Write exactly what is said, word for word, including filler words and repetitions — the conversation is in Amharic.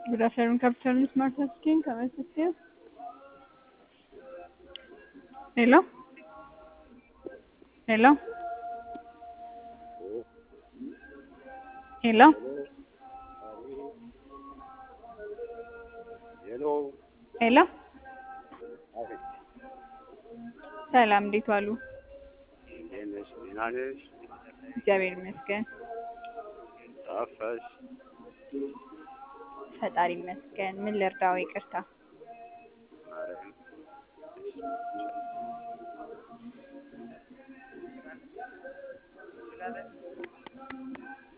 Good afternoon, Captain Smart Hosting. Can I assist you? Hello? Hello? Hello? Hello, Ali. ሄሎ Hello? አቤት። ሰላም እንዴት ዋሉ? እንዴት ነሽ? ደህና ነሽ? እግዚአብሔር ይመስገን። ጠፋሽ? ፈጣሪ ይመስገን። ምን ልርዳው? ይቅርታ። ማርያም